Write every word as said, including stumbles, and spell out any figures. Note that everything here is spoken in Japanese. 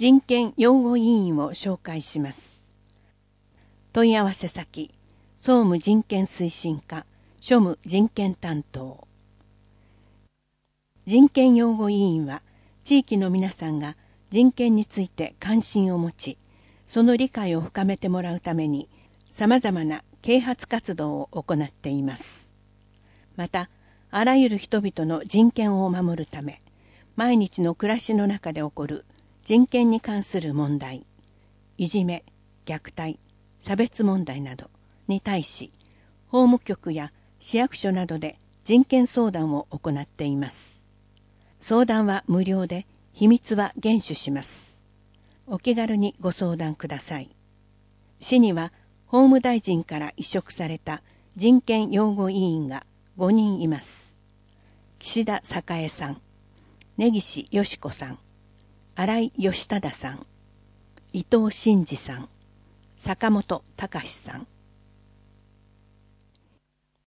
人権擁護委員を紹介します。問い合わせ先、総務人権推進課、庶務人権担当。人権擁護委員は、地域の皆さんが人権について関心を持ち、その理解を深めてもらうために、様々な啓発活動を行っています。また、あらゆる人々の人権を守るため、毎日の暮らしの中で起こる人権に関する問題、いじめ、虐待、差別問題などに対し、法務局や市役所などで人権相談を行っています。相談は無料で、秘密は厳守します。お気軽にご相談ください。市には法務大臣から委嘱された人権擁護委員がごにんいます。岸田栄さん、根岸よし子さん、新井義忠さん、伊藤真二さん、坂本隆さん、